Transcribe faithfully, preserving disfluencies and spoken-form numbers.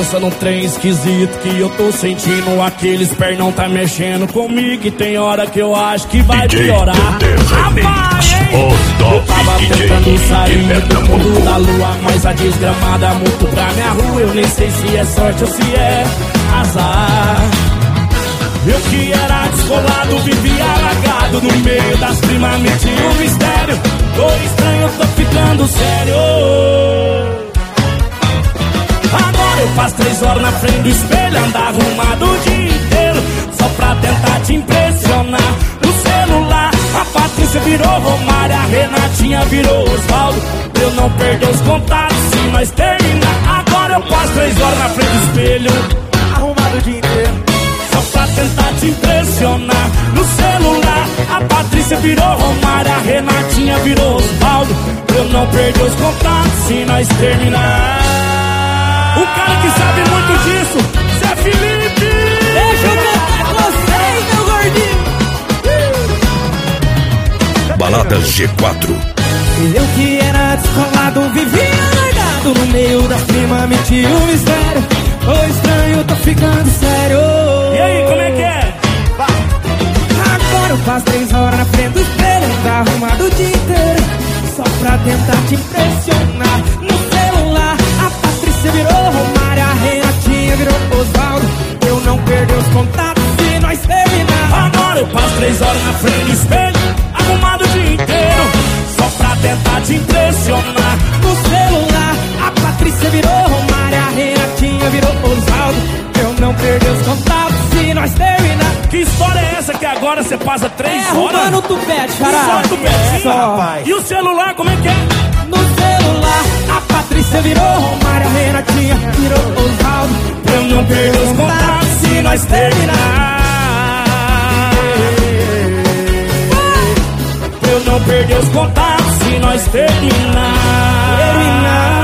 cabeça num trem esquisito que eu tô sentindo. Aqueles pernão tá mexendo comigo e tem hora que eu acho que vai D J piorar. Rapaz, eu tava tentando sair do mundo da lua, mas a desgramada muito pra minha rua. Eu nem sei se é sorte ou se é azar. Eu que era descolado, vivia alagado no meio das primas, me tinha um mistério. Tô estranho, tô ficando sério. Agora eu passo três horas na frente do espelho, andar arrumado o dia inteiro, só pra tentar te impressionar. No celular, a Patrícia virou Romário, a Renatinha virou Osvaldo. Eu não perder os contatos se nós terminar. Agora eu passo três horas na frente do espelho, arrumado o dia inteiro, só pra tentar te impressionar. No celular, a Patrícia virou Romário, a Renatinha virou Osvaldo. Eu não perder os contatos se nós terminar. O cara que sabe muito disso, Zé Felipe. Deixa eu cantar com vocês, meu gordinho. Balada G quatro. Eu que era descolado, vivia largado no meio das primas, metia um mistério. Tô estranho, tô ficando sério. E aí, como é que é? Agora eu passo três horas na frente do espelho, tá arrumado o dia inteiro, só pra tentar te impressionar. No celular, a Patrícia virou Romário, a Renatinha virou Osvaldo. Eu não perdi os contatos se nós terminar. Agora eu passo três horas na frente do espelho, arrumado o dia inteiro, só pra tentar te impressionar. No celular, a Patrícia virou Romário, a Renatinha virou Osvaldo. Eu não perdi os contatos se nós terminar. Que história é essa que agora você passa três É, horas? arrumando o tupete, xará. Só tupetinho, É, só. rapaz. E o celular, como é que é? No celular, a Patrícia virou Romário, a Renatinha virou Osvaldo. Eu não perdi os contatos se nós terminar. Eu não perdi os contatos se nós terminar. Terminar.